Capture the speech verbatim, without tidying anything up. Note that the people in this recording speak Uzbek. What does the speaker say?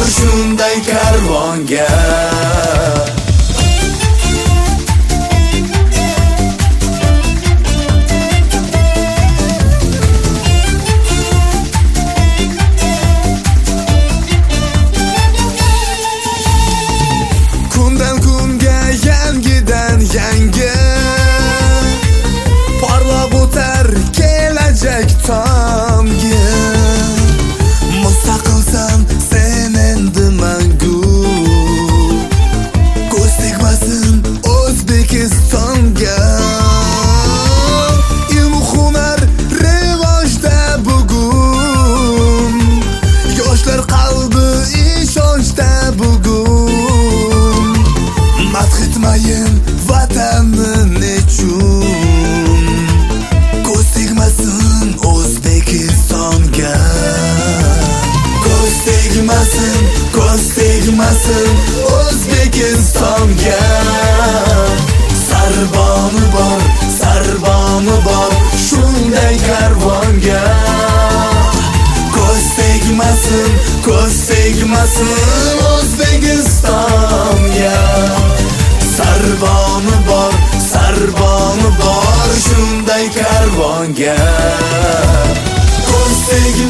shunday karvonga. Kundan kunga yangidan yangi parlab o'tar kelajak tomga. Mustaqilsan sen endi mangu, ko'z tegmasin O'zbekistonga. Ilm hunar rivojda bugun, yoshlar qalbi ishonchda bugun. Madh etmayin vatanni nechun, ko'z tegmasin O'zbekistonga. Ko'z tegmasin, ko'z tegmasin O'zbekistonga. Sarboni bor, sarboni bor shunday karvonga. Ko'z tegmasin, ko'z tegmasin O'zbekistonga. Sarboni bor, sarboni bor shunday karvonga. Ko'z tegmasin